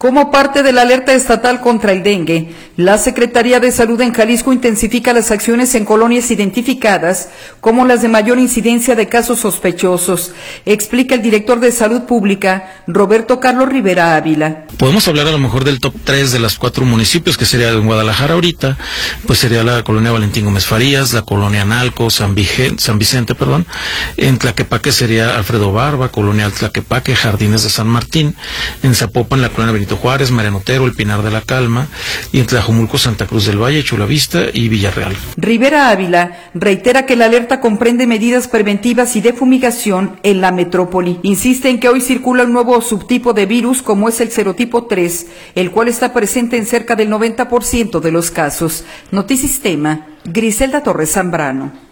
Como parte de la alerta estatal contra el dengue, la Secretaría de Salud en Jalisco intensifica las acciones en colonias identificadas como las de mayor incidencia de casos sospechosos, explica el director de Salud Pública, Roberto Carlos Rivera Ávila. Podemos hablar a lo mejor del top 3 de las 4 municipios, que sería en Guadalajara ahorita, pues sería la colonia Valentín Gómez Farías, la colonia Analco, San Vicente, en Tlaquepaque sería Alfredo Barba, colonia Tlaquepaque, Jardines de San Martín, en Zapopan la colonia Benito Juárez, Mariano Otero, El Pinar de la Calma, y en Tlajomulco, Santa Cruz del Valle, Chulavista y Villarreal. Rivera Ávila reitera que la alerta comprende medidas preventivas y de fumigación en la metrópoli. Insiste en que hoy circula un nuevo subtipo de virus como es el serotipo 3, el cual está presente en cerca del 90% de los casos. Notisistema, Griselda Torres Zambrano.